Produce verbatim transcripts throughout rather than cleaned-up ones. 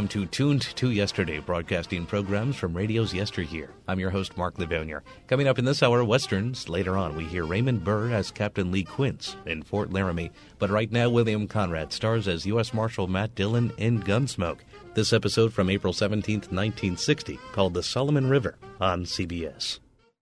welcome to Tuned to Yesterday, broadcasting programs from radio's yesteryear. I'm your host, Mark Livonia. Coming up in this hour, Westerns. Later on, we hear Raymond Burr as Captain Lee Quince in Fort Laramie. But right now, William Conrad stars as U S Marshal Matt Dillon in Gunsmoke. This episode from April seventeenth, nineteen sixty, called The Solomon River on C B S.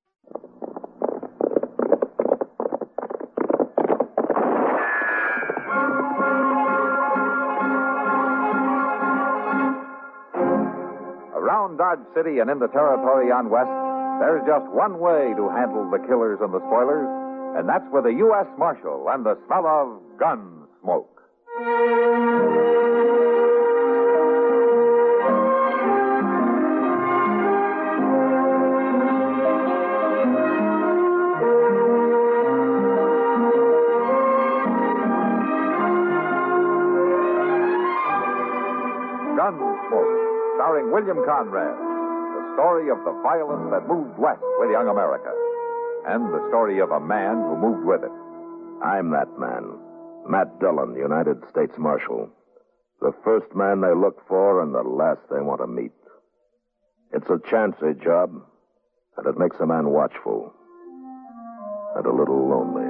Around Dodge City and in the territory on West, there's just one way to handle the killers and the spoilers, and that's with a U S Marshal and the smell of gun smoke. Gunsmoke, starring William Conrad, the story of the violence that moved west with young America, and the story of a man who moved with it. I'm that man, Matt Dillon, United States Marshal. The first man they look for and the last they want to meet. It's a chancy job, and it makes a man watchful and a little lonely.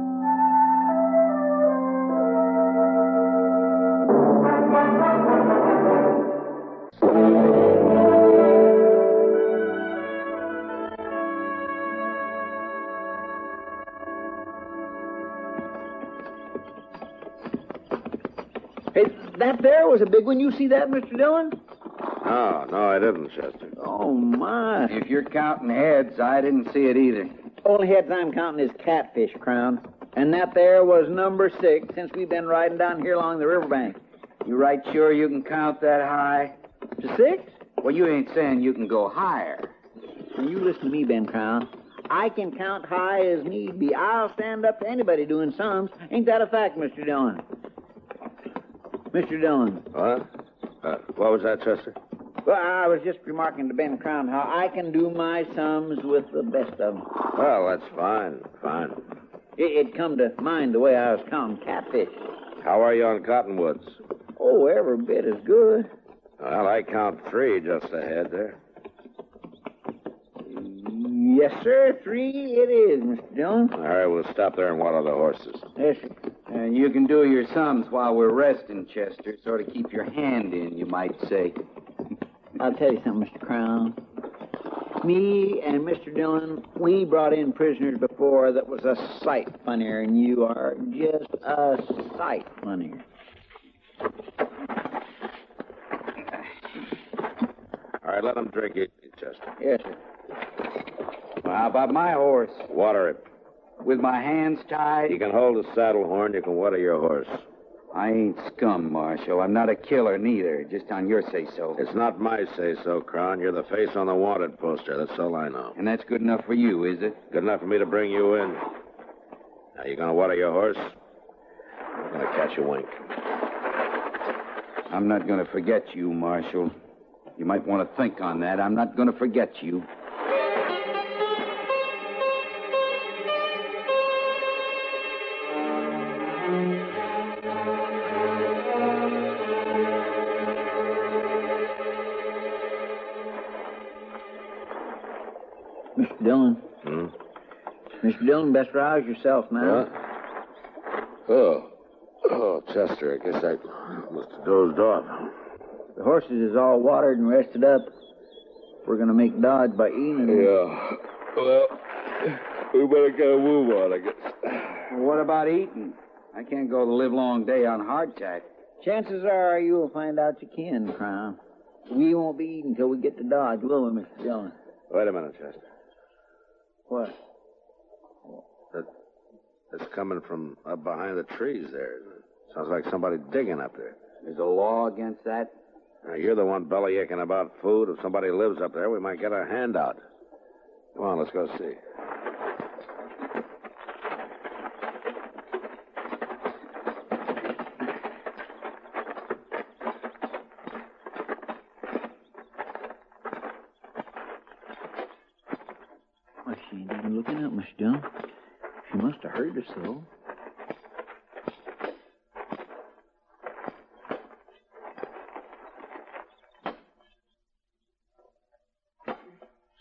Hey, that there was a big one. You see that, Mister Dillon? No, no, I didn't, Chester. Oh, my. If you're counting heads, I didn't see it either. Only heads I'm counting is catfish, Crown. And that there was number six since we've been riding down here along the riverbank. You right sure you can count that high? To six? Well, you ain't saying you can go higher. Now, you listen to me, Ben Crown. I can count high as need be. I'll stand up to anybody doing sums. Ain't that a fact, Mister Dillon? Mister Dillon. What? Uh, what was that, Chester? Well, I was just remarking to Ben Crown how I can do my sums with the best of them. Well, that's fine, fine. It, it come to mind the way I was counting catfish. How are you on Cottonwoods? Oh, every bit as good. Well, I count three just ahead there. Yes, sir. Three it is, Mister Dillon. All right, we'll stop there and water the horses. Yes, sir. And you can do your sums while we're resting, Chester. Sort of keep your hand in, you might say. I'll tell you something, Mister Crown. Me and Mister Dillon, we brought in prisoners before that was a sight funnier, and you are just a sight funnier. All right, let them drink it, Chester. Yes, sir. Well, how about my horse? Water it. With my hands tied? You can hold the saddle horn, you can water your horse. I ain't scum, Marshal. I'm not a killer, neither. Just on your say-so. It's not my say-so, Crown. You're the face on the wanted poster. That's all I know. And that's good enough for you, is it? Good enough for me to bring you in. Now, you gonna water your horse? I'm gonna catch a wink. I'm not going to forget you, Marshal. You might want to think on that. I'm not going to forget you. Mister Dillon. Hmm? Mister Dillon, best rouse yourself now. What? Oh. Oh, Chester, I guess I must have dozed off. The horses is all watered and rested up. We're going to make Dodge by eating. Yeah. Well, we better get a move on, I guess. Well, what about eating? I can't go the livelong day on hardtack. Chances are you'll find out you can, Crown. We won't be eating until we get to Dodge, will we, Mister Dillon? Wait a minute, Chester. What? That, that's coming from up behind the trees there. Sounds like somebody digging up there. There's a law against that? Now, you're the one bellyaching about food. If somebody lives up there, we might get a handout. Come on, let's go see. Well, she ain't even looking up, Mister Dillon. She must have heard us, though.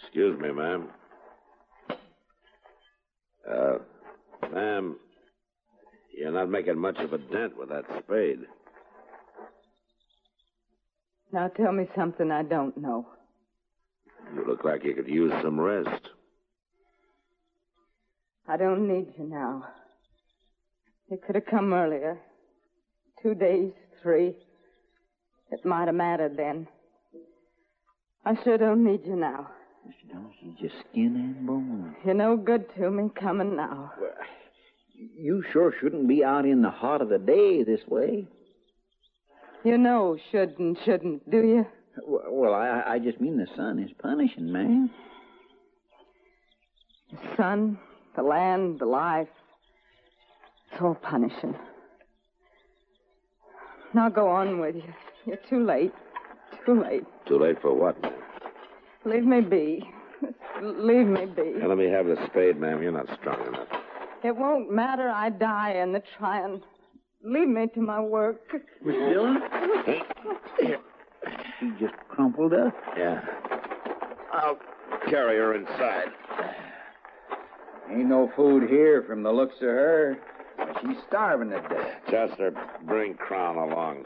Excuse me, ma'am. Uh, ma'am, you're not making much of a dent with that spade. Now tell me something I don't know. You look like you could use some rest. I don't need you now. You could have come earlier. Two days, three. It might have mattered then. I sure don't need you now. Mister Dillon, she's just skin and bone. You're no good to me coming now. Well, you sure shouldn't be out in the heart of the day this way. You know should and shouldn't, do you? Well, I, I just mean the sun is punishing, man. The sun, the land, the life. It's all punishing. Now go on with you. You're too late. Too late. Too late for what, ma'am? Leave me be. Leave me be. Now, let me have the spade, ma'am. You're not strong enough. It won't matter. I die in the trying. Leave me to my work. Mister Dillon? She just crumpled up. Yeah. I'll carry her inside. Ain't no food here from the looks of her. She's starving to death. Chester, bring Crown along.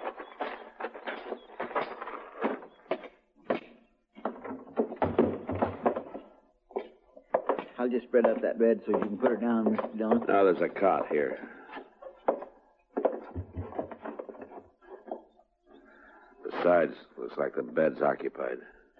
I'll just spread out that bed so you can put her down, Mister Dillon. Now, there's a cot here. Besides, looks like the bed's occupied.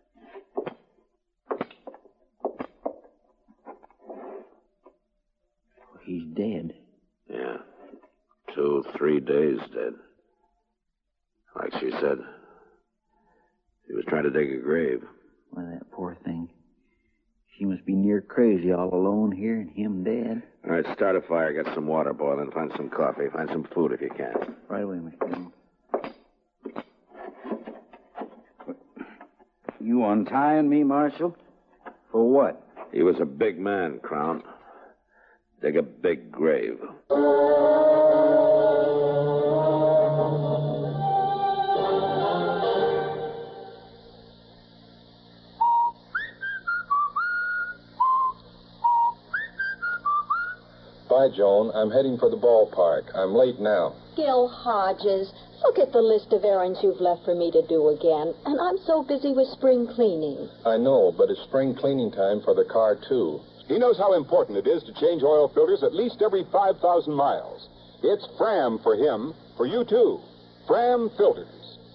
He's dead. Yeah. Two, three days dead. Like she said. He was trying to dig a grave. Why, that poor thing. She must be near crazy all alone here and him dead. All right, start a fire, get some water boiling, find some coffee, find some food if you can. Right away, Mister Dillon. You untying me, Marshal? For what? He was a big man, Crown. Dig a big grave. Bye, Joan. I'm heading for the ballpark. I'm late now. Gil Hodges, look at the list of errands you've left for me to do again. And I'm so busy with spring cleaning. I know, but it's spring cleaning time for the car, too. He knows how important it is to change oil filters at least every five thousand miles. It's Fram for him, for you, too. Fram Filters.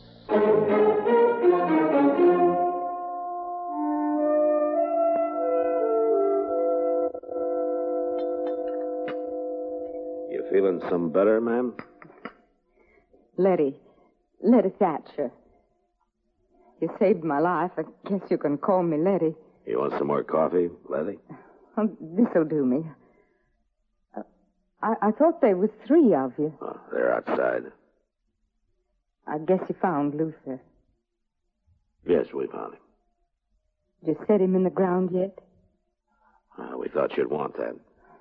You feeling some better, ma'am? Letty. Letty Thatcher. You saved my life. I guess you can call me Letty. You want some more coffee, Letty? Oh, this'll do me. Uh, I, I thought there was three of you. Oh, they're outside. I guess you found Luther. Yes, we found him. Did you set him in the ground yet? Uh, we thought you'd want that.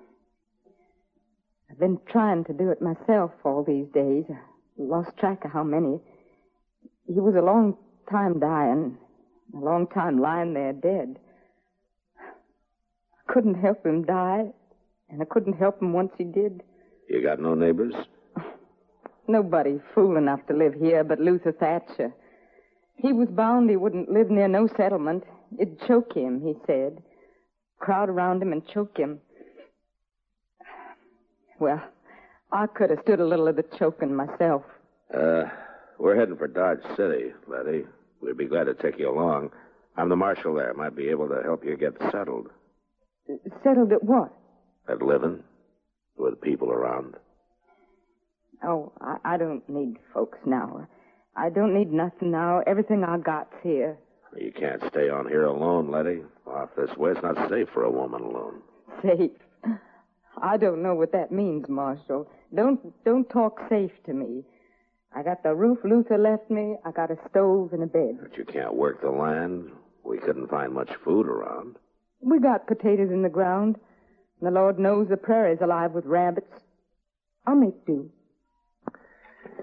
I've been trying to do it myself all these days. I lost track of how many. He was a long time dying, a long time lying there dead. I couldn't help him die, and I couldn't help him once he did. You got no neighbors? Nobody fool enough to live here but Luther Thatcher. He was bound he wouldn't live near no settlement. It'd choke him, he said. Crowd around him and choke him. Well, I could have stood a little of the choking myself. Uh, we're heading for Dodge City, Letty. We'd be glad to take you along. I'm the marshal there. Might be able to help you get settled. Settled at what? At living, with people around. Oh, I, I don't need folks now. I don't need nothing now. Everything I got's here. You can't stay on here alone, Letty. Off this way, it's not safe for a woman alone. Safe? I don't know what that means, Marshal. Don't don't talk safe to me. I got the roof Luther left me. I got a stove and a bed. But you can't work the land. We couldn't find much food around. We got potatoes in the ground. And the Lord knows the prairie's alive with rabbits. I'll make do.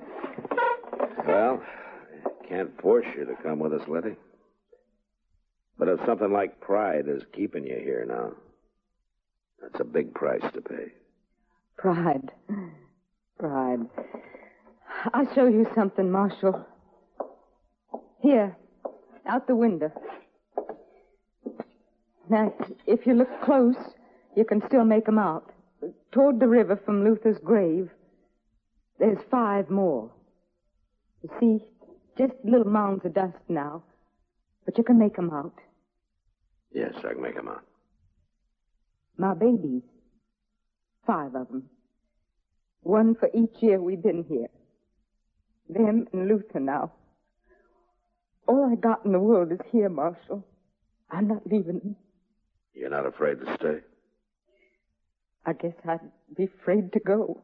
Well, can't force you to come with us, Letty. But if something like pride is keeping you here now, that's a big price to pay. Pride. Pride. I'll show you something, Marshal. Here, out the window. Now, if you look close, you can still make 'em out. Toward the river from Luther's grave, there's five more. You see, just little mounds of dust now, but you can make 'em out. Yes, I can make 'em out. My babies. Five of 'em. One for each year we've been here. Them and Luther now. All I got in the world is here, Marshal. I'm not leaving them. You're not afraid to stay? I guess I'd be afraid to go.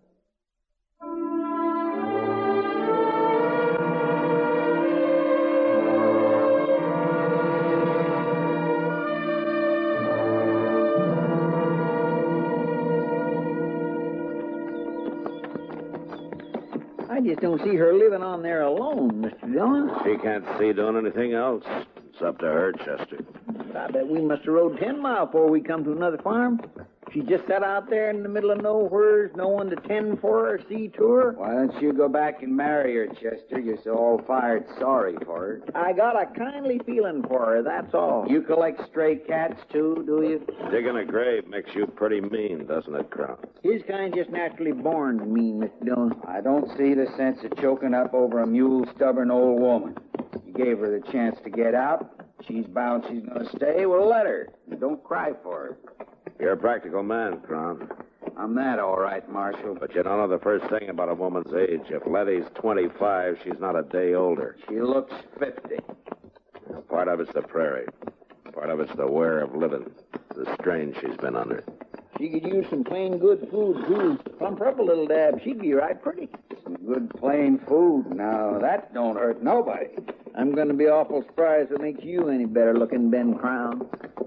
I just don't see her living on there alone, Mister Dillon. She can't see doing anything else. It's up to her, Chester. I bet we must have rode ten miles before we come to another farm. She just sat out there in the middle of nowhere, no one to tend for her, see to her. Why don't you go back and marry her, Chester? You're so all-fired sorry for her. I got a kindly feeling for her, that's all. You collect stray cats, too, do you? Digging a grave makes you pretty mean, doesn't it, Crown? His kind just naturally born mean, Mister Dillon. I don't see the sense of choking up over a mule, stubborn old woman. You gave her the chance to get out. She's bound she's going to stay. Well, let her. Don't cry for her. You're a practical man, Crown. I'm that, all right, Marshal. But you don't know the first thing about a woman's age. If Letty's twenty-five, she's not a day older. She looks fifty. Part of it's the prairie. Part of it's the wear of living. The strain she's been under. She could use some plain good food, too. Plump her up a little, Dab. She'd be right pretty. Some good plain food. Now, that don't hurt nobody. I'm going to be awful surprised if it makes you any better looking, Ben Crown.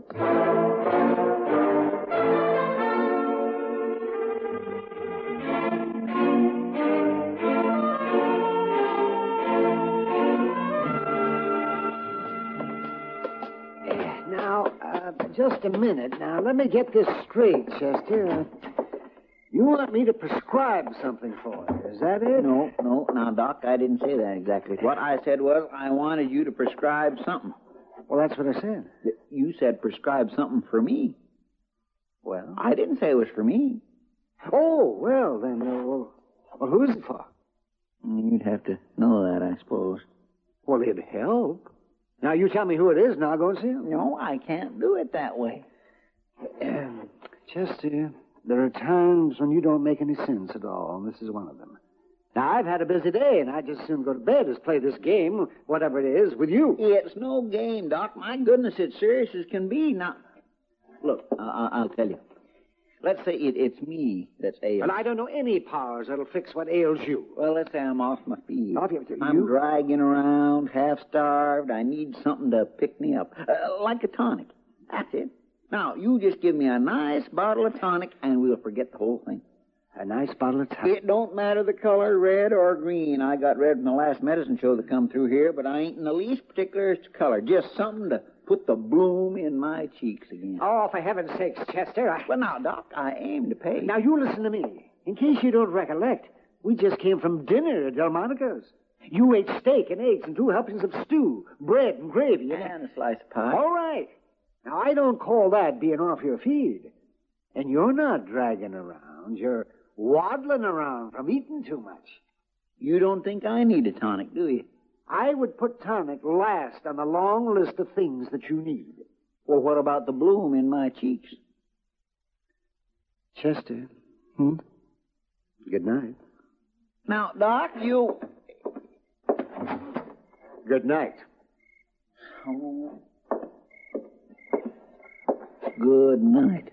Now, uh, just a minute. Now, let me get this straight, Chester. Uh, you want me to prescribe something for you, is that it? No, no. Now, Doc, I didn't say that exactly. What I said was I wanted you to prescribe something. Well, that's what I said. You said prescribe something for me. Well? I didn't say it was for me. Oh, well, then, uh, well, well, who's it for? You'd have to know that, I suppose. Well, it'd help. Now, you tell me who it is, and I'll go and see him. No, I can't do it that way. Um, Chester, there are times when you don't make any sense at all, and this is one of them. Now, I've had a busy day, and I'd just soon go to bed as play this game, whatever it is, with you. It's no game, Doc. My goodness, it's serious as can be. Now, look, I- I'll tell you. Let's say it, it's me that's ailing. And I don't know any powers that'll fix what ails you. Well, let's say I'm off my feet. Off your feet? I'm You? dragging around, half-starved. I need something to pick me up, uh, like a tonic. That's it. Now, you just give me a nice bottle of tonic, and we'll forget the whole thing. A nice bottle of tonic? It don't matter the color, red or green. I got red from the last medicine show that come through here, but I ain't in the least particular as to color. Just something to put the bloom in my cheeks again. Oh, for heaven's sakes, Chester. I... Well, now, Doc, I aim to pay. Now, you listen to me. In case you don't recollect, we just came from dinner at Delmonico's. You ate steak and eggs and two helpings of stew, bread and gravy. And a slice of pie. All right. Now, I don't call that being off your feed. And you're not dragging around. You're waddling around from eating too much. You don't think I need a tonic, do you? I would put tonic last on the long list of things that you need. Well, what about the bloom in my cheeks? Chester. Hmm? Good night. Now, Doc, you... Good night. Oh. Good night.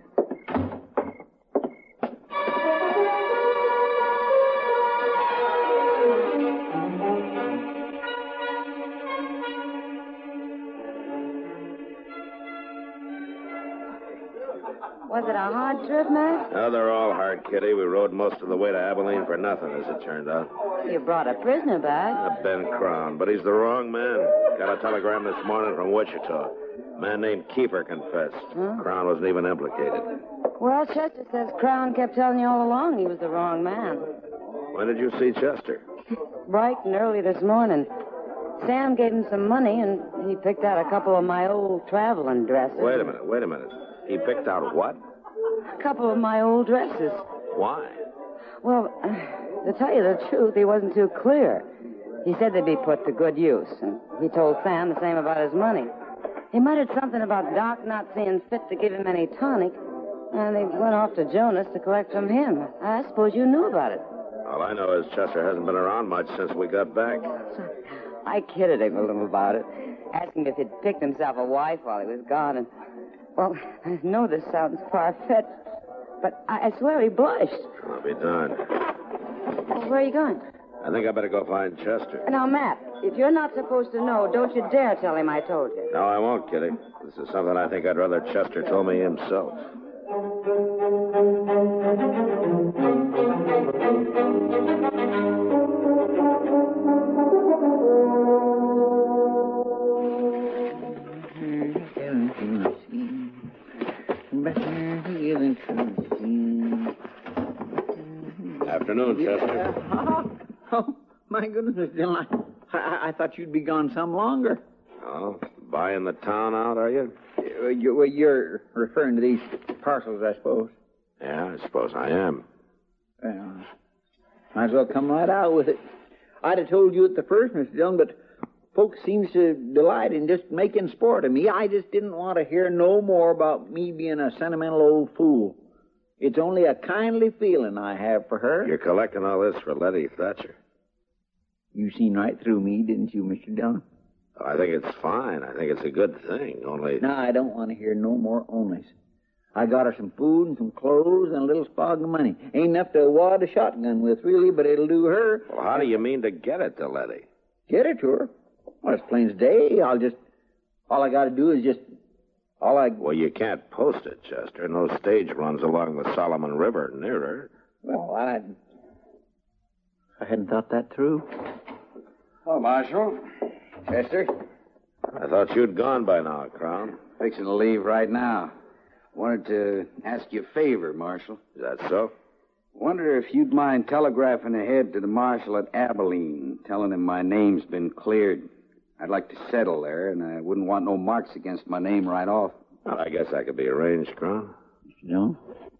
Was it a hard trip, Matt? No, they're all hard, Kitty. We rode most of the way to Abilene for nothing, as it turned out. You brought a prisoner back. Uh, Ben Crown, but he's the wrong man. Got a telegram this morning from Wichita. A man named Keeper confessed. Huh? Crown wasn't even implicated. Well, Chester says Crown kept telling you all along he was the wrong man. When did you see Chester? Bright and early this morning. Sam gave him some money, and he picked out a couple of my old traveling dresses. Wait a minute, wait a minute. He picked out what? A couple of my old dresses. Why? Well, uh, to tell you the truth, he wasn't too clear. He said they'd be put to good use, and he told Sam the same about his money. He muttered something about Doc not seeing fit to give him any tonic, and they went off to Jonas to collect from him. I suppose you knew about it. All I know is Chester hasn't been around much since we got back. I kidded him a little about it, asking if he'd picked himself a wife while he was gone, and, well, I know this sounds far-fetched, but I, I swear he blushed. I'll be darned. Well, where are you going? I think I better go find Chester. Now, Matt, if you're not supposed to know, don't you dare tell him I told you. No, I won't, Kitty. This is something I think I'd rather Chester told me himself. Afternoon, Chester. Oh, oh, my goodness, Dylan. I, I, I thought you'd be gone some longer. Oh, buying the town out, are you? Uh, you well, you're referring to these parcels, I suppose. Yeah, I suppose I am. Well, might as well come right out with it. I'd have told you at the first, Mister Dillon, but folks seems to delight in just making sport of me. I just didn't want to hear no more about me being a sentimental old fool. It's only a kindly feeling I have for her. You're collecting all this for Letty Thatcher. You seen right through me, didn't you, Mister Dillon? I think it's fine. I think it's a good thing, only... No, I don't want to hear no more onlys. I got her some food and some clothes and a little spog of money. Ain't enough to wad a shotgun with, really, but it'll do her. Well, how do you mean to get it to Letty? Get it to her? Well, it's plain as day. I'll just... All I got to do is just... All I... Well, you can't post it, Chester. No stage runs along the Solomon River near her. Well, I... I hadn't thought that through. Oh, Marshal. Chester. I thought you'd gone by now, Crown. Fixing to leave right now. Wanted to ask you a favor, Marshal. Is that so? Wonder if you'd mind telegraphing ahead to the Marshal at Abilene, telling him my name's been cleared. I'd like to settle there, and I wouldn't want no marks against my name right off. Well, I guess that could be arranged, Crown. No?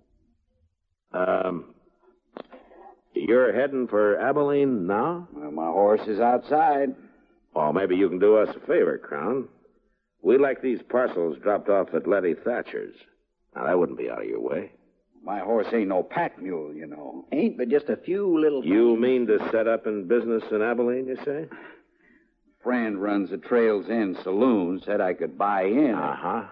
Um, you're heading for Abilene now? Well, my horse is outside. Well, maybe you can do us a favor, Crown. We'd like these parcels dropped off at Letty Thatcher's. Now, that wouldn't be out of your way. My horse ain't no pack mule, you know. Ain't but just a few little... You mean to set up in business in Abilene, you say? Friend runs a Trails End saloon, said I could buy in. Uh-huh.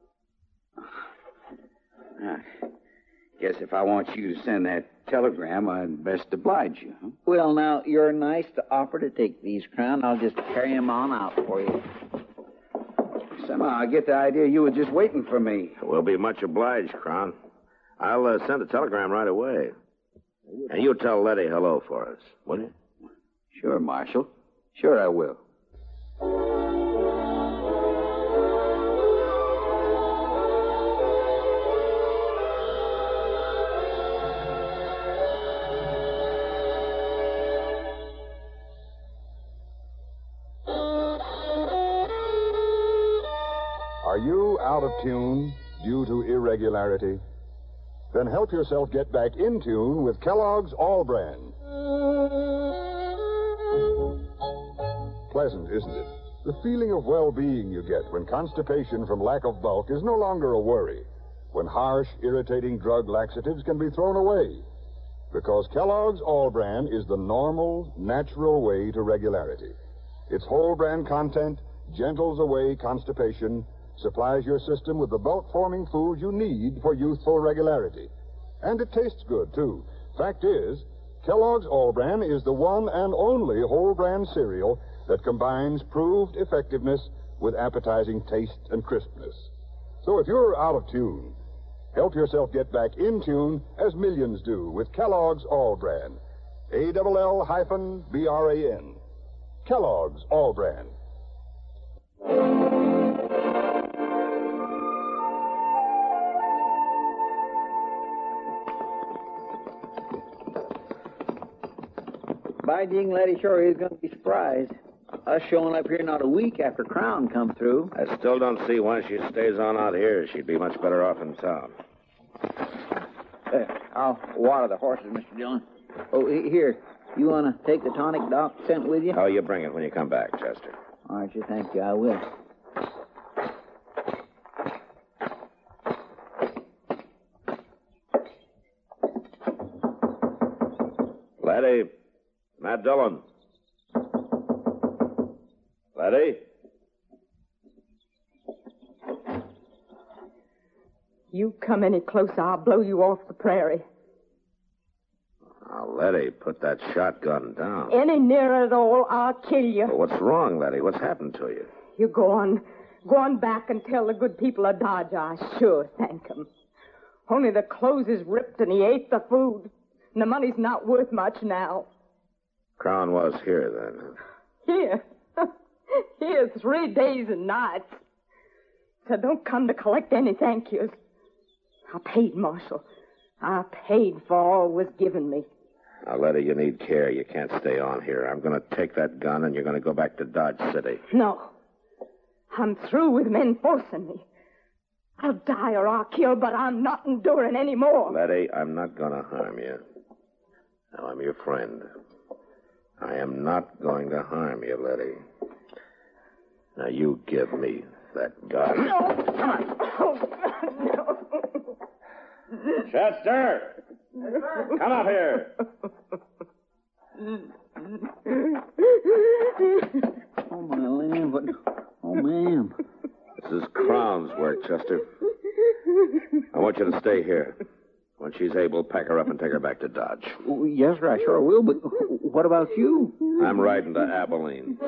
I guess if I want you to send that telegram, I'd best oblige you. Huh? Well, now, you're nice to offer to take these, Crown. I'll just carry them on out for you. Somehow I get the idea you were just waiting for me. We'll be much obliged, Crown. I'll uh, send a telegram right away. And you tell Letty hello for us, will you? Sure, Marshal. Sure I will. Are you out of tune due to irregularity? Then help yourself get back in tune with Kellogg's All Brand. Pleasant, isn't it? The feeling of well-being you get when constipation from lack of bulk is no longer a worry. When harsh, irritating drug laxatives can be thrown away. Because Kellogg's All Brand is the normal, natural way to regularity. Its whole brand content gentles away constipation, supplies your system with the bulk-forming foods you need for youthful regularity. And it tastes good, too. Fact is, Kellogg's All Brand is the one and only whole brand cereal that combines proved effectiveness with appetizing taste and crispness. So if you're out of tune, help yourself get back in tune as millions do with Kellogg's All Brand. A L L hyphen B R A N. Kellogg's All Brand. By jing, Letty sure is going to be surprised. Us showing up here not a week after Crown come through. I still don't see why she stays on out here. She'd be much better off in town. There, I'll water the horses, Mister Dillon. Oh, he- here. You want to take the tonic Doc sent with you? Oh, you bring it when you come back, Chester. All right, you thank you. I will. Letty. Matt Dillon. Letty? You come any closer, I'll blow you off the prairie. Now, Letty, put that shotgun down. Any nearer at all, I'll kill you. Well, what's wrong, Letty? What's happened to you? You go on. Go on back and tell the good people of Dodge I sure thank 'em. Only the clothes is ripped and he ate the food. And the money's not worth much now. Crown was here, then. Here. Here three days and nights. So don't come to collect any thank yous. I paid, Marshal. I paid for all was given me. Now, Letty, you need care. You can't stay on here. I'm going to take that gun, and you're going to go back to Dodge City. No. I'm through with men forcing me. I'll die or I'll kill, but I'm not enduring any more. Letty, I'm not going to harm you. Now, I'm your friend. I am not going to harm you, Letty. Now, you give me that gun. No. Oh, no. Chester! Come up here. Oh, my land, but... Oh, ma'am. This is Crown's work, Chester. I want you to stay here. When she's able, pack her up and take her back to Dodge. Oh, yes, sir, I sure will, but what about you? I'm riding to Abilene.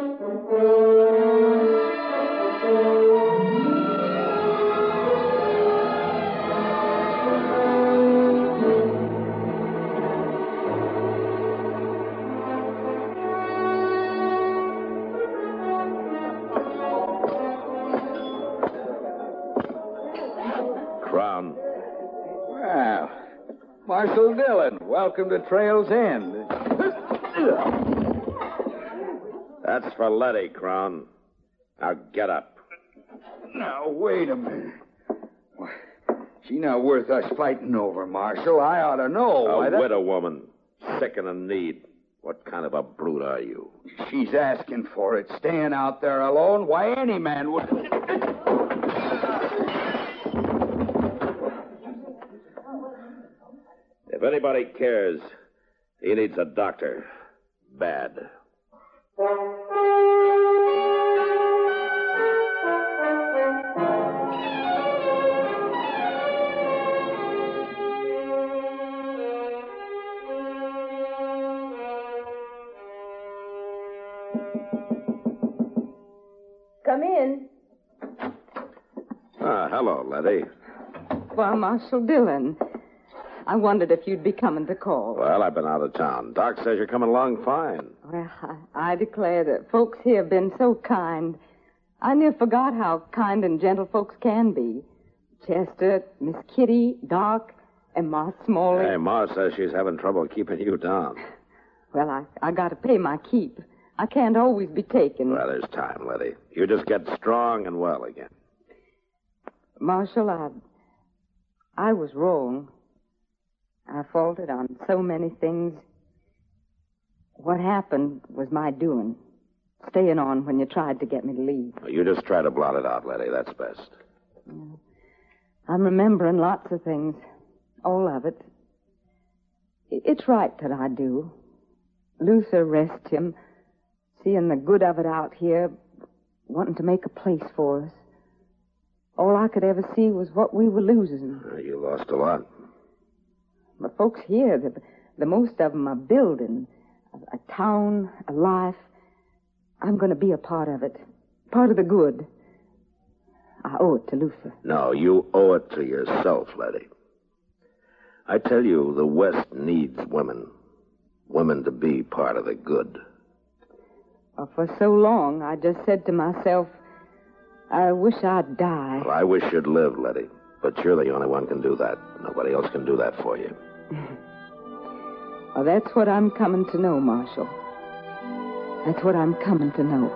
Crown. Well, Marshal Dillon, welcome to Trail's End. That's for Letty, Crown. Now get up. Now, wait a minute. She's not worth us fighting over, Marshal. I ought to know. A why that- widow woman, sick and in need. What kind of a brute are you? She's asking for it, staying out there alone. Why, any man would... If anybody cares, he needs a doctor. Bad. Come in. Ah, hello, Letty. Why, Marshal Dillon. I wondered if you'd be coming to call. Well, I've been out of town. Doc says you're coming along fine. Well, I, I declare that folks here have been so kind. I near forgot how kind and gentle folks can be. Chester, Miss Kitty, Doc, and Ma Smalley. Hey, Ma says she's having trouble keeping you down. Well, I, I got to pay my keep. I can't always be taken. Well, there's time, Letty. You just get strong and well again. Marshal, I, I was wrong. I faulted on so many things. What happened was my doing. Staying on when you tried to get me to leave. You just try to blot it out, Letty. That's best. Yeah. I'm remembering lots of things. All of it. It's right that I do. Luther rest him. Seeing the good of it out here. Wanting to make a place for us. All I could ever see was what we were losing. Uh, you lost a lot. The folks here, the, the most of them are building a, a town, a life. I'm going to be a part of it, part of the good. I owe it to Luther. No, you owe it to yourself, Letty. I tell you, the West needs women. Women to be part of the good. Well, for so long, I just said to myself, I wish I'd die. Well, I wish you'd live, Letty. But you're the only one can do that. Nobody else can do that for you. Well, that's what I'm coming to know, Marshal. That's what I'm coming to know.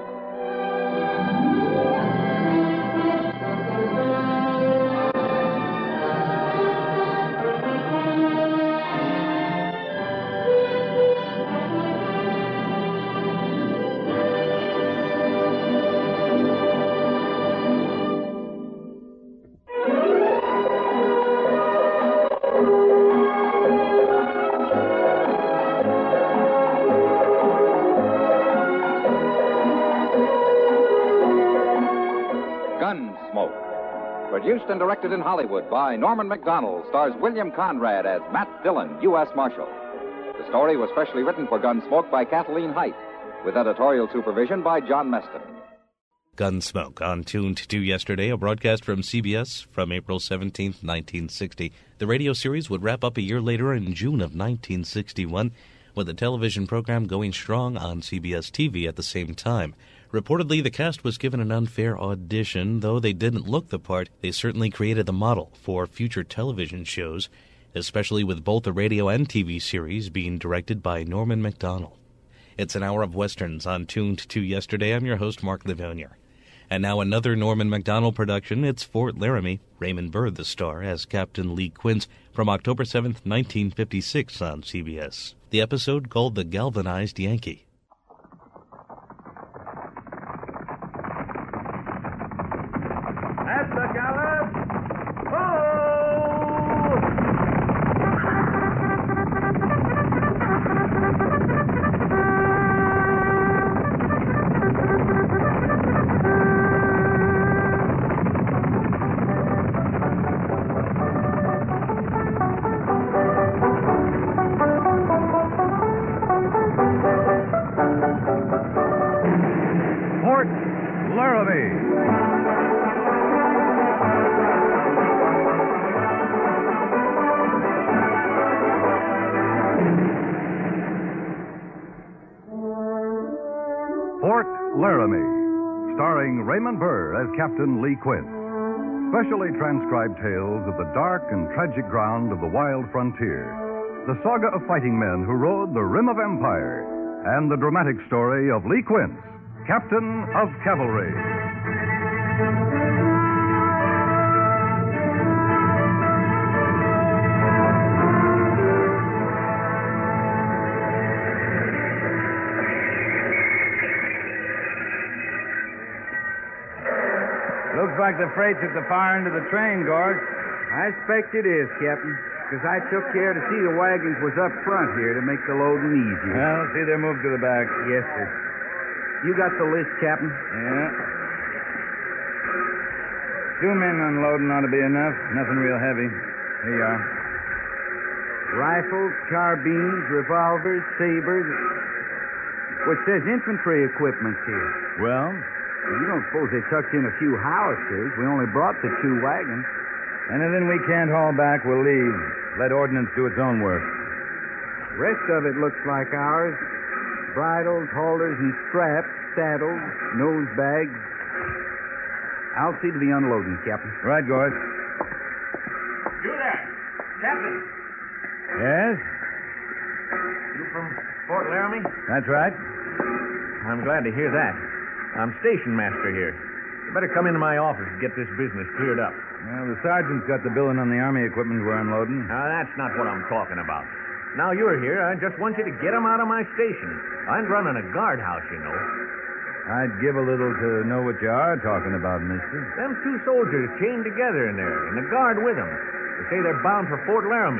Produced and directed in Hollywood by Norman Macdonald, stars William Conrad as Matt Dillon, U S Marshal. The story was specially written for Gunsmoke by Kathleen Height, with editorial supervision by John Meston. Gunsmoke on Tuned to Yesterday, a broadcast from C B S from April seventeenth, nineteen sixty. The radio series would wrap up a year later in June of nineteen sixty-one, with the television program going strong on C B S T V at the same time. Reportedly, the cast was given an unfair audition. Though they didn't look the part, they certainly created the model for future television shows, especially with both the radio and T V series being directed by Norman Macdonald. It's an hour of westerns on Tuned to Yesterday. I'm your host, Mark Livonia. And now another Norman Macdonald production. It's Fort Laramie. Raymond Burr, the star, as Captain Lee Quince from October seventh, nineteen fifty-six on C B S. The episode called The Galvanized Yankee. At the gallop! Fort Laramie. Fort Laramie, starring Raymond Burr as Captain Lee Quince. Specially transcribed tales of the dark and tragic ground of the wild frontier. The saga of fighting men who rode the rim of empire. And the dramatic story of Lee Quince, Captain of Cavalry. Looks like the freight's at the far end of the train, Gorge. I expect it is, Captain, because I took care to see the wagons was up front here to make the loading easier. Well, see, they're moved to the back. Yes, sir. You got the list, Captain? Yeah. Two men unloading ought to be enough. Nothing real heavy. Here you are. Rifles, carbines, revolvers, sabers. Well, it says infantry equipment here. Well? You don't suppose they tucked in a few howitzers? We only brought the two wagons. Anything we can't haul back, we'll leave. Let ordnance do its own work. Rest of it looks like ours. Bridles, halters, and straps, saddles, nose bags. I'll see to the unloading, Captain. Right, Gorge. You there, Captain. Yes? You from Fort Laramie? That's right. I'm glad to hear that. I'm station master here. You better come into my office and get this business cleared up. Well, the sergeant's got the billing on the Army equipment we're unloading. Now, that's not what I'm talking about. Now you're here, I just want you to get them out of my station. I'm running a guardhouse, you know. I'd give a little to know what you are talking about, mister. Them two soldiers chained together in there, and the guard with them. They say they're bound for Fort Laramie.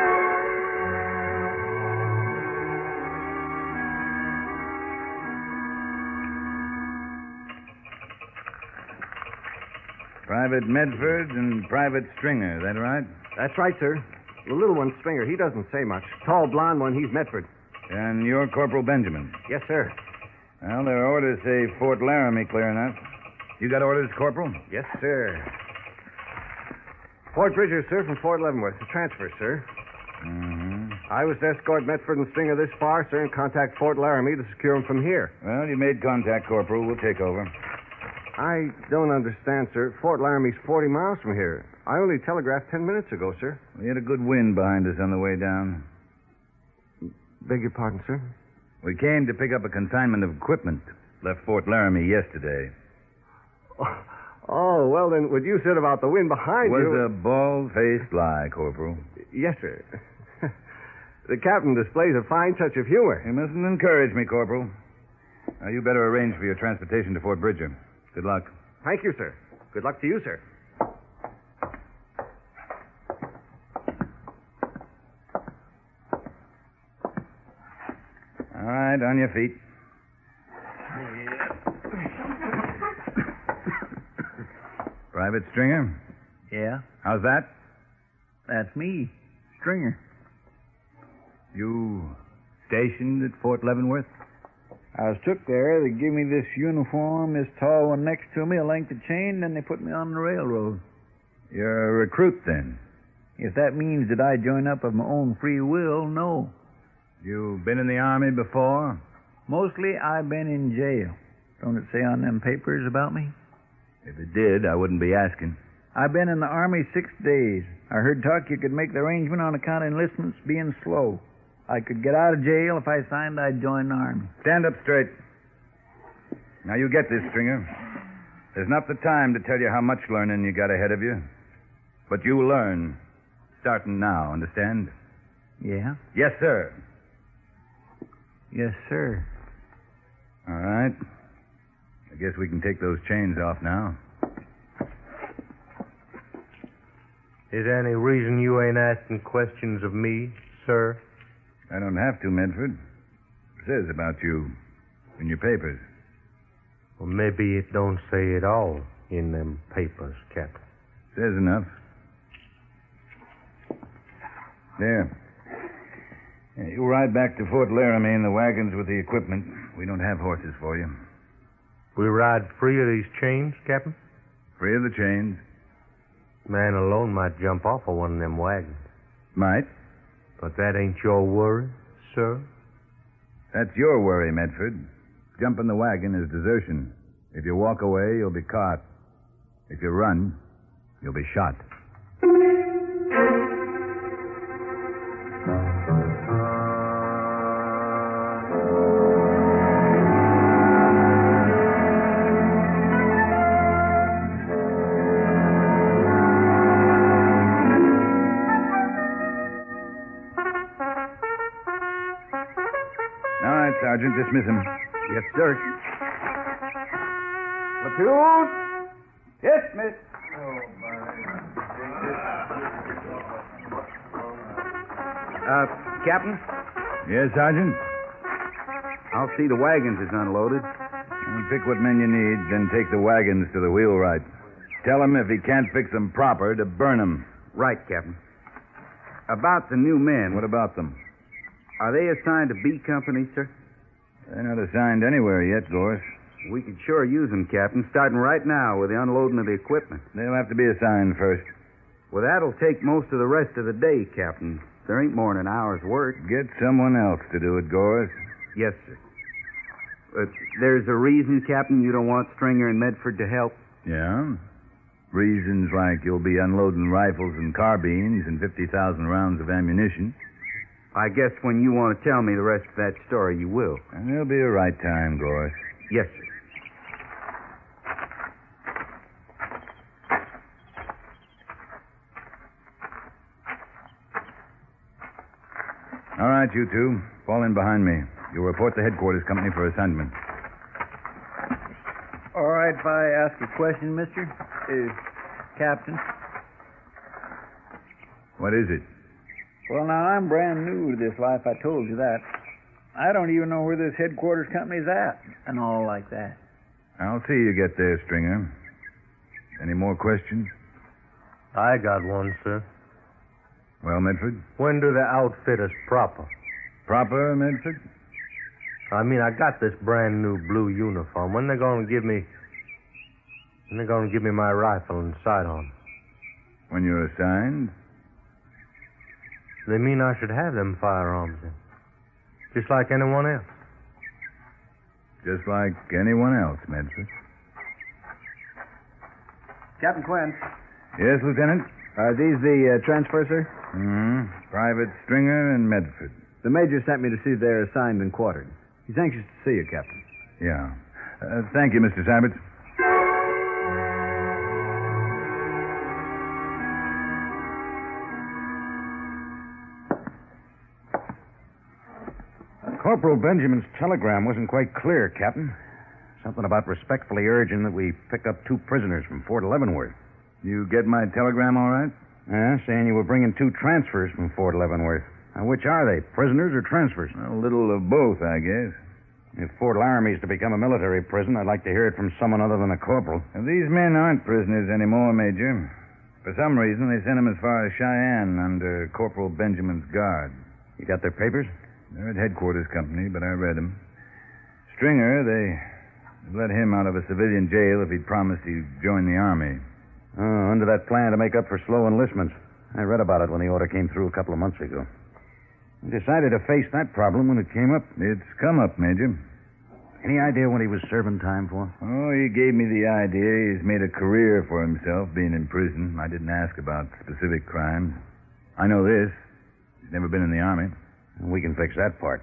Private Medford and Private Stringer, is that right? That's right, sir. The little one's Stringer. He doesn't say much. Tall, blond one, he's Medford. And you're Corporal Benjamin? Yes, sir. Well, their orders say Fort Laramie clear enough. You got orders, Corporal? Yes, sir. Fort Bridger, sir, from Fort Leavenworth. The transfer, sir. Mm-hmm. I was to escort Medford and Stringer this far, sir, and contact Fort Laramie to secure them from here. Well, you made contact, Corporal. We'll take over. I don't understand, sir. Fort Laramie's forty miles from here. I only telegraphed ten minutes ago, sir. We had a good wind behind us on the way down. Beg your pardon, sir? We came to pick up a consignment of equipment. Left Fort Laramie yesterday. Oh, well, then, would you sit about the wind behind was you? Was a bald-faced lie, Corporal. Yes, sir. The captain displays a fine touch of humor. You mustn't encourage me, Corporal. Now, you better arrange for your transportation to Fort Bridger. Good luck. Thank you, sir. Good luck to you, sir. All right, on your feet. Private Stringer? Yeah? How's that? That's me, Stringer. You stationed at Fort Leavenworth? I was took there. They give me this uniform, this tall one next to me, a length of chain, then they put me on the railroad. You're a recruit, then? If that means that I join up of my own free will, no. You been in the Army before? Mostly I've been in jail. Don't it say on them papers about me? If it did, I wouldn't be asking. I've been in the Army six days. I heard talk you could make the arrangement on account of enlistments being slow. I could get out of jail if I signed I'd join the Army. Stand up straight. Now, you get this, Stringer. There's not the time to tell you how much learning you got ahead of you. But you learn, starting now, understand? Yeah? Yes, sir. Yes, sir. All right. I guess we can take those chains off now. Is there any reason you ain't asking questions of me, sir? I don't have to, Medford. It says about you in your papers. Well, maybe it don't say it all in them papers, Captain. Says enough. There. Yeah, you ride back to Fort Laramie in the wagons with the equipment. We don't have horses for you. We ride free of these chains, Captain? Free of the chains. Man alone might jump off of one of them wagons. Might. But that ain't your worry, sir? That's your worry, Medford. Jumping the wagon is desertion. If you walk away, you'll be caught. If you run, you'll be shot. Sergeant, dismiss him. Yes, sir. Platoon! Dismiss. Uh, Captain? Yes, Sergeant? I'll see the wagons is unloaded. Well, pick what men you need, then take the wagons to the wheelwright. Tell him if he can't fix them proper to burn them. Right, Captain. About the new men. What about them? Are they assigned to B Company, sir? They're not assigned anywhere yet, Gorse. We could sure use them, Captain, starting right now with the unloading of the equipment. They'll have to be assigned first. Well, that'll take most of the rest of the day, Captain. There ain't more than an hour's work. Get someone else to do it, Gorse. Yes, sir. But there's a reason, Captain, you don't want Stringer and Medford to help? Yeah? Reasons like you'll be unloading rifles and carbines and fifty thousand rounds of ammunition. I guess when you want to tell me the rest of that story, you will. And there'll be a right time, Gorse. Yes, sir. All right, you two. Fall in behind me. You'll report to headquarters company for assignment. All right, if I ask a question, mister? Uh, Captain? What is it? Well, now, I'm brand new to this life. I told you that. I don't even know where this headquarters company's at and all like that. I'll see you get there, Stringer. Any more questions? I got one, sir. Well, Medford? When do they outfit us proper? Proper, Medford? I mean, I got this brand new blue uniform. When they gonna give me... When they gonna give me my rifle and sidearm? When you're assigned? They mean I should have them firearms then. Just like anyone else. Just like anyone else, Medford. Captain Quinn. Yes, Lieutenant? Are these the uh, transfers, sir? Mm-hmm. Private Stringer and Medford. The major sent me to see they're assigned and quartered. He's anxious to see you, Captain. Yeah. Uh, thank you, Mister Sabbits. Corporal Benjamin's telegram wasn't quite clear, Captain. Something about respectfully urging that we pick up two prisoners from Fort Leavenworth. You get my telegram all right? Yeah, saying you were bringing two transfers from Fort Leavenworth. Now, which are they, prisoners or transfers? A little of both, I guess. If Fort Laramie's to become a military prison, I'd like to hear it from someone other than a corporal. Now, these men aren't prisoners anymore, Major. For some reason, they sent them as far as Cheyenne under Corporal Benjamin's guard. You got their papers? They're at headquarters company, but I read them. Stringer, they let him out of a civilian jail if he'd promised he'd join the Army. Oh, under that plan to make up for slow enlistments. I read about it when the order came through a couple of months ago. We decided to face that problem when it came up. It's come up, Major. Any idea what he was serving time for? Oh, he gave me the idea. He's made a career for himself being in prison. I didn't ask about specific crimes. I know this. He's never been in the Army. We can fix that part.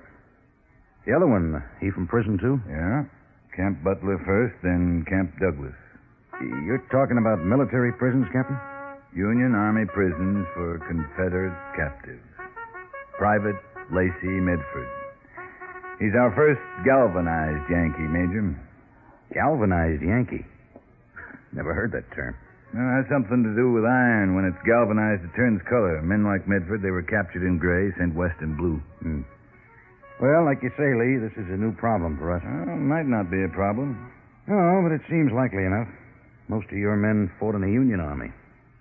The other one, he from prison, too? Yeah. Camp Butler first, then Camp Douglas. You're talking about military prisons, Captain? Union Army prisons for Confederate captives. Private Lacey Medford. He's our first galvanized Yankee, Major. Galvanized Yankee? Never heard that term. Well, it has something to do with iron. When it's galvanized, it turns color. Men like Medford, they were captured in gray, sent west in blue. Hmm. Well, like you say, Lee, this is a new problem for us. Well, it might not be a problem. No, but it seems likely enough. Most of your men fought in the Union Army.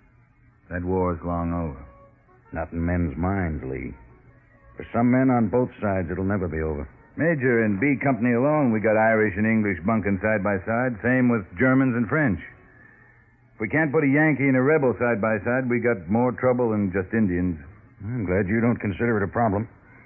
That war's long over. Not in men's minds, Lee. For some men on both sides, it'll never be over. Major, in B Company alone, we got Irish and English bunking side by side. Same with Germans and French. If we can't put a Yankee and a rebel side by side, we got more trouble than just Indians. I'm glad you don't consider it a problem.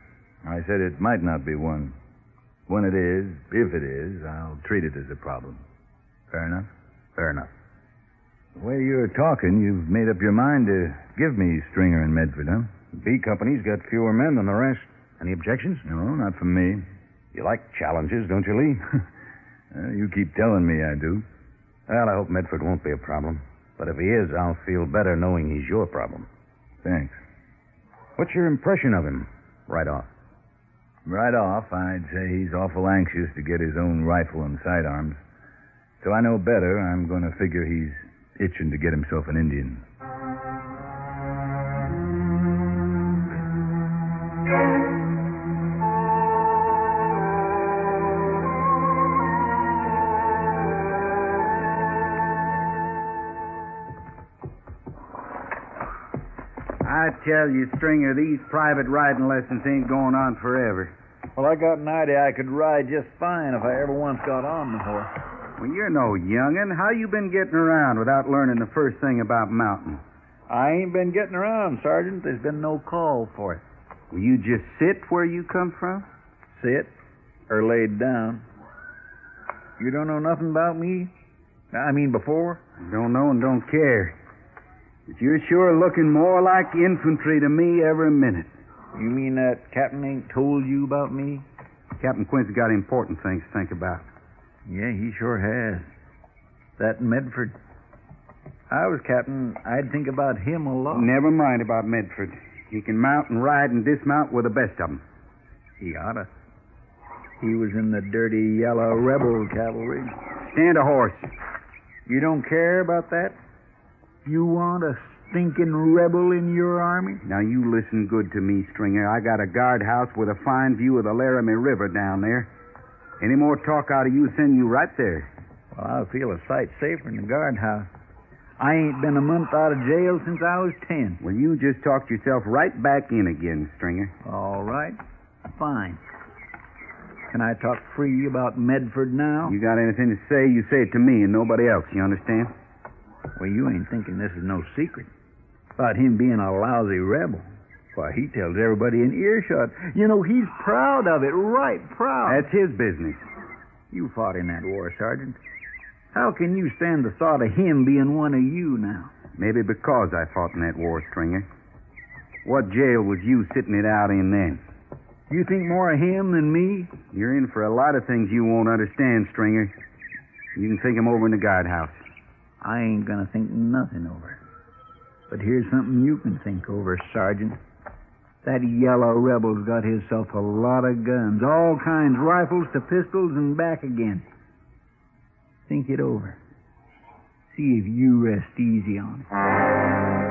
I said it might not be one. When it is, if it is, I'll treat it as a problem. Fair enough? Fair enough. The way you're talking, you've made up your mind to give me Stringer and Medford, huh? B Company's got fewer men than the rest. Any objections? No, not from me. You like challenges, don't you, Lee? uh, you keep telling me I do. Well, I hope Medford won't be a problem. But if he is, I'll feel better knowing he's your problem. Thanks. What's your impression of him, right off? Right off, I'd say he's awful anxious to get his own rifle and sidearms. Till I know better, I'm going to figure he's itching to get himself an Indian. I tell you, Stringer, these private riding lessons ain't going on forever. Well, I got an idea I could ride just fine if I ever once got on the horse. Well, you're no young'un. How you been getting around without learning the first thing about mountain? I ain't been getting around, Sergeant. There's been no call for it. Will you just sit where you come from? Sit or laid down. You don't know nothing about me? I mean, before? Don't know and don't care. But you're sure looking more like infantry to me every minute. You mean that Captain ain't told you about me? Captain Quint's got important things to think about. Yeah, he sure has. That Medford. I was captain, I'd think about him a lot. Never mind about Medford. He can mount and ride and dismount with the best of them. He oughta. He was in the dirty yellow rebel cavalry. Stand a horse. You don't care about that? You want a stinking rebel in your army? Now, you listen good to me, Stringer. I got a guardhouse with a fine view of the Laramie River down there. Any more talk out of you, send you right there. Well, I feel a sight safer in the guardhouse. I ain't been a month out of jail since I was ten. Well, you just talked yourself right back in again, Stringer. All right. Fine. Can I talk free about Medford now? You got anything to say, you say it to me and nobody else, you understand? Well, you ain't thinking this is no secret. About him being a lousy rebel. Why, he tells everybody in earshot. You know, he's proud of it, right proud. That's his business. You fought in that war, Sergeant. How can you stand the thought of him being one of you now? Maybe because I fought in that war, Stringer. What jail was you sitting it out in then? You think more of him than me? You're in for a lot of things you won't understand, Stringer. You can think him over in the guardhouse. I ain't gonna think nothing over. But here's something you can think over, Sergeant. That yellow rebel's got himself a lot of guns, all kinds, rifles to pistols and back again. Think it over. See if you rest easy on it.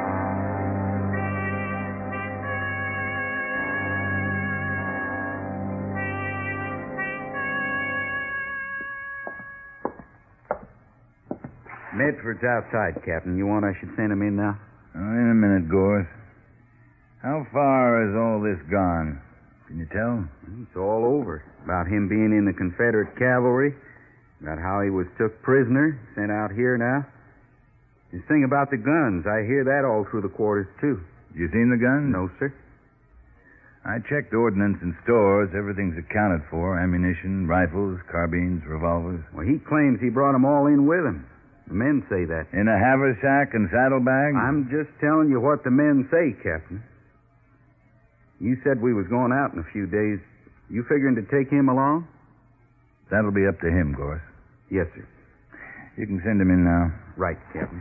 Medford's outside, Captain. You want I should send him in now? Oh, in a minute, Gorse. How far has all this gone? Can you tell? It's all over. About him being in the Confederate cavalry. About how he was took prisoner, sent out here now. This thing about the guns, I hear that all through the quarters, too. You seen the guns? No, sir. I checked ordnance and stores. Everything's accounted for. Ammunition, rifles, carbines, revolvers. Well, he claims he brought them all in with him. The men say that. In a haversack and saddlebag? I'm just telling you what the men say, Captain. You said we was going out in a few days. You figuring to take him along? That'll be up to him, Gorse. Yes, sir. You can send him in now. Right, Captain.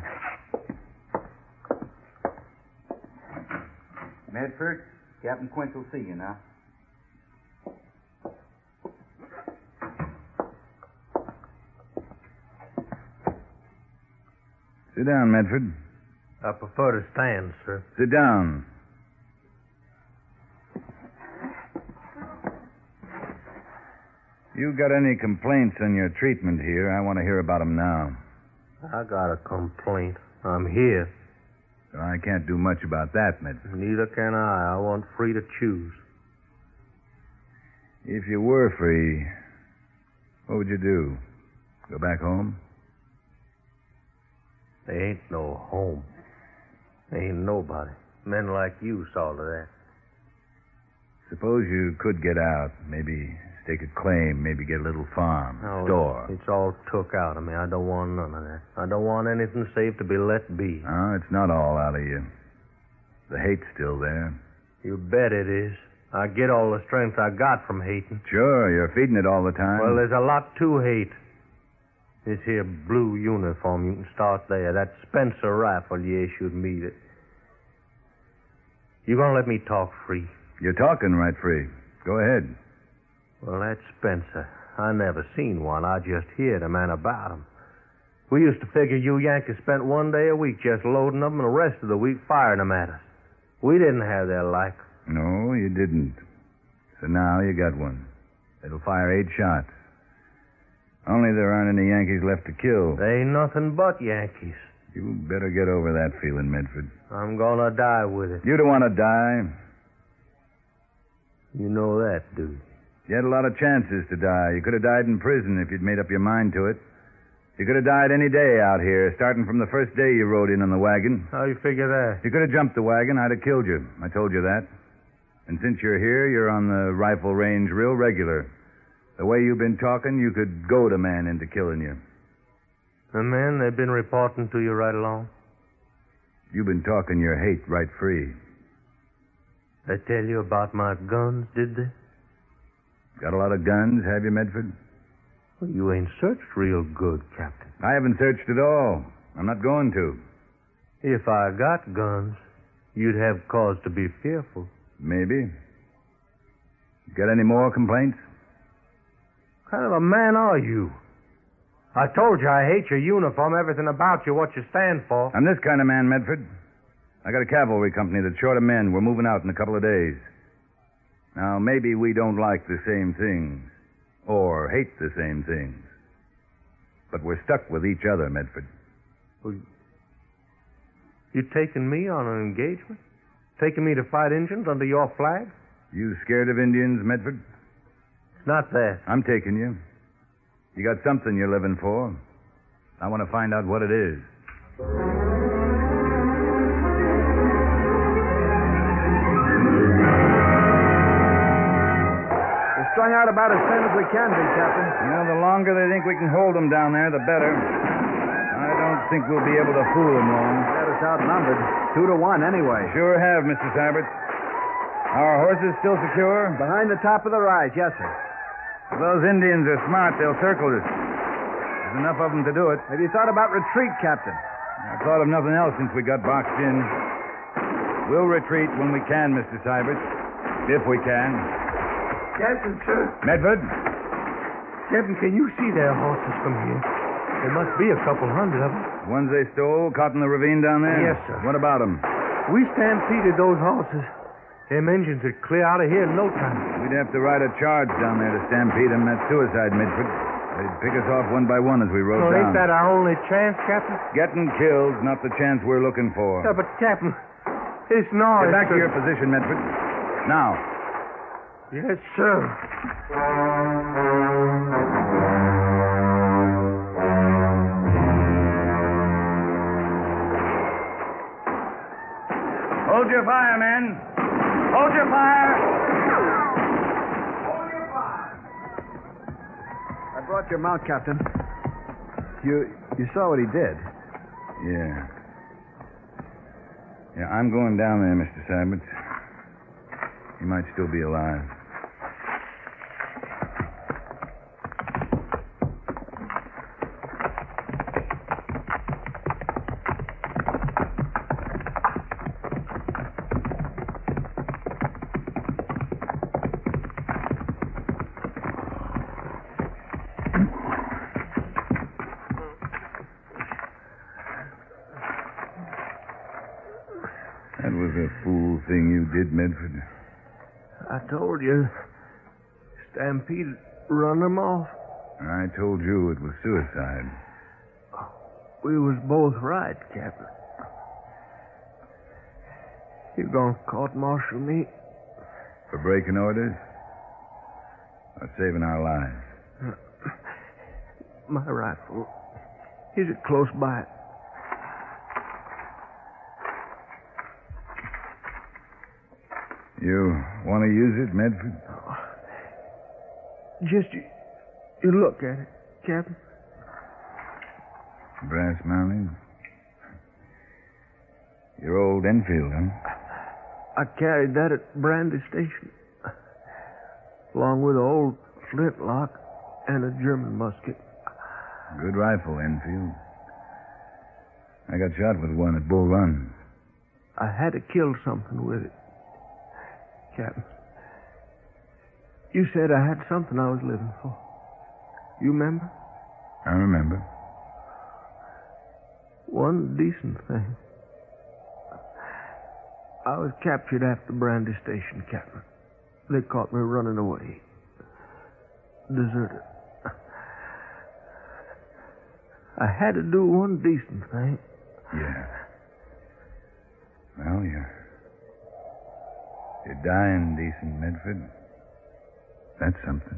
Medford, Captain Quince will see you now. Sit down, Medford. I prefer to stand, sir. Sit down. You got any complaints on your treatment here? I want to hear about them now. I got a complaint. I'm here. So I can't do much about that, Medford. Neither can I. I want free to choose. If you were free, what would you do? Go back home? There ain't no home. There ain't nobody. Men like you saw to that. Suppose you could get out, maybe stake a claim, maybe get a little farm, No, store. It's all took out of me. I don't want none of that. I don't want anything save to be let be. Oh, it's not all out of you. The hate's still there. You bet it is. I get all the strength I got from hating. Sure, you're feeding it all the time. Well, there's a lot to hate. This here blue uniform, you can start there. That Spencer rifle you issued me. That... You gonna let me talk free? You're talking right free. Go ahead. Well, that Spencer, I never seen one. I just heard a man about him. We used to figure you Yankees spent one day a week just loading them and the rest of the week firing them at us. We didn't have their like. No, you didn't. So now you got one. It'll fire eight shots. Only there aren't any Yankees left to kill. They ain't nothing but Yankees. You better get over that feeling, Medford. I'm gonna die with it. You don't want to die. You know that, do you? You had a lot of chances to die. You could have died in prison if you'd made up your mind to it. You could have died any day out here, starting from the first day you rode in on the wagon. How you figure that? You could have jumped the wagon, I'd have killed you. I told you that. And since you're here, you're on the rifle range real regular. The way you've been talking, you could goad a man into killing you. The men, they've been reporting to you right along? You've been talking your hate right free. They tell you about my guns, did they? Got a lot of guns, have you, Medford? Well, you ain't searched real good, Captain. I haven't searched at all. I'm not going to. If I got guns, you'd have cause to be fearful. Maybe. Got any more complaints? What kind of a man are you? I told you I hate your uniform, everything about you, what you stand for. I'm this kind of man, Medford. I got a cavalry company that's short of men. We're moving out in a couple of days. Now, maybe we don't like the same things, or hate the same things. But we're stuck with each other, Medford. Well, you taking me on an engagement? Taking me to fight Indians under your flag? You scared of Indians, Medford? It's not that. I'm taking you. You got something you're living for. I want to find out what it is. We're strung out about as thin as we can be, Captain. You know, the longer they think we can hold them down there, the better. I don't think we'll be able to fool them long. Got us outnumbered. Two to one, anyway. Sure have, Mister Syberts. Our horses still secure? Behind the top of the rise, yes, sir. If those Indians are smart, they'll circle us. There's enough of them to do it. Have you thought about retreat, Captain? I've thought of nothing else since we got boxed in. We'll retreat when we can, Mister Sybert. If we can. Captain, sir. Medford? Captain, can you see their horses from here? There must be a couple hundred of them. The ones they stole, caught in the ravine down there? Yes, sir. What about them? We stampeded those horses. Them engines would clear out of here in no time. We'd have to ride a charge down there to stampede them. That's suicide, Medford. They'd pick us off one by one as we rode Well, down. ain't that our only chance, Captain? Getting killed's not the chance we're looking for. Yeah, but, Captain, this noise... Get back to your position, Medford. Now. Yes, sir. Hold your fire, men. Hold your fire. I brought your mount, Captain. You you saw what he did. Yeah. Yeah, I'm going down there, Mister Sybert. He might still be alive. That was a fool thing you did, Medford. I told you. Stampede run them off. I told you it was suicide. We was both right, Captain. You gonna court-martial me? For breaking orders? Or saving our lives? My rifle. Is it close by? You want to use it, Medford? Just you, you look at it, Captain. Brass mounted. Your old Enfield, huh? I carried that at Brandy Station, along with an old flintlock and a German musket. Good rifle, Enfield. I got shot with one at Bull Run. I had to kill something with it, Captain. You said I had something I was living for. You remember? I remember. One decent thing. I was captured after Brandy Station, Captain. They caught me running away. Deserted. I had to do one decent thing. Yeah. Well, you're... You're dying decent, Medford. That's something.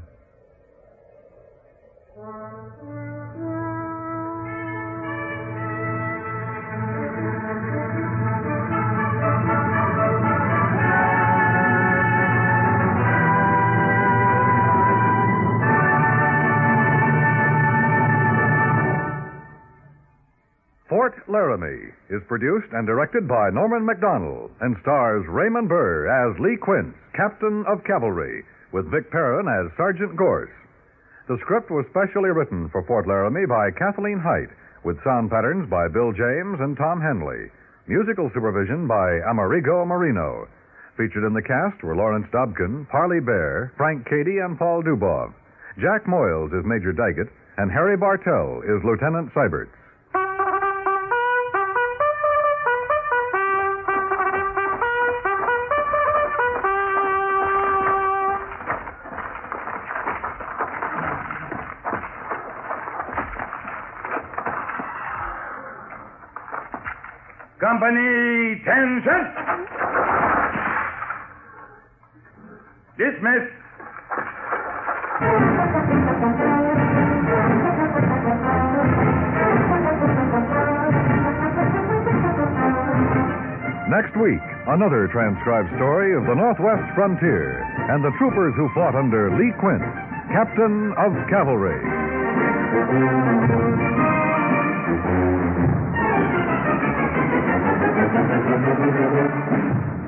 Fort Laramie is produced and directed by Norman Macdonald and stars Raymond Burr as Lee Quince, Captain of Cavalry, with Vic Perrin as Sergeant Gorse. The script was specially written for Fort Laramie by Kathleen Height, with sound patterns by Bill James and Tom Henley. Musical supervision by Amerigo Marino. Featured in the cast were Lawrence Dobkin, Parley Bear, Frank Cady, and Paul Dubov. Jack Moyles is Major Daggett, and Harry Bartell is Lieutenant Sybert. Company, attention! Dismiss. Next week, another transcribed story of the Northwest frontier and the troopers who fought under Lee Quince, Captain of Cavalry.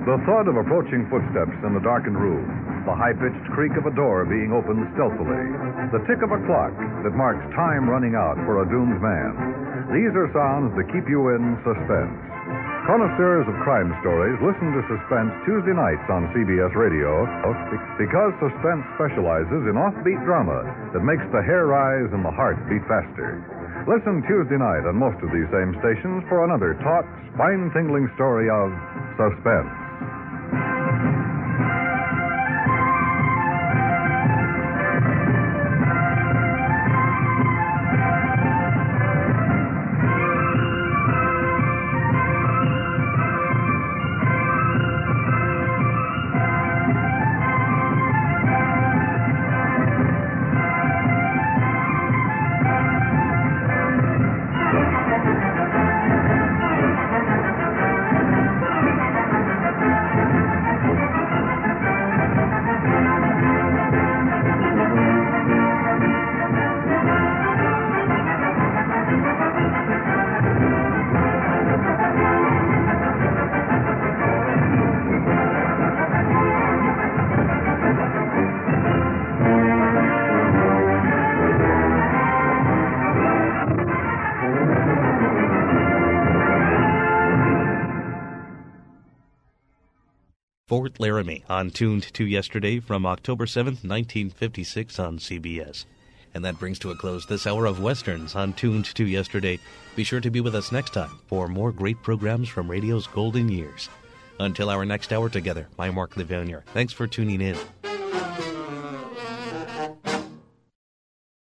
The thud of approaching footsteps in the darkened room, the high-pitched creak of a door being opened stealthily, the tick of a clock that marks time running out for a doomed man. These are sounds that keep you in suspense. Connoisseurs of crime stories listen to Suspense Tuesday nights on C B S Radio because Suspense specializes in offbeat drama that makes the hair rise and the heart beat faster. Listen Tuesday night on most of these same stations for another taut, spine-tingling story of suspense. Fort Laramie on Tuned to Yesterday from October seventh, nineteen fifty-six on C B S. And that brings to a close this hour of Westerns on Tuned to Yesterday. Be sure to be with us next time for more great programs from radio's golden years. Until our next hour together, I'm Mark Levonier. Thanks for tuning in.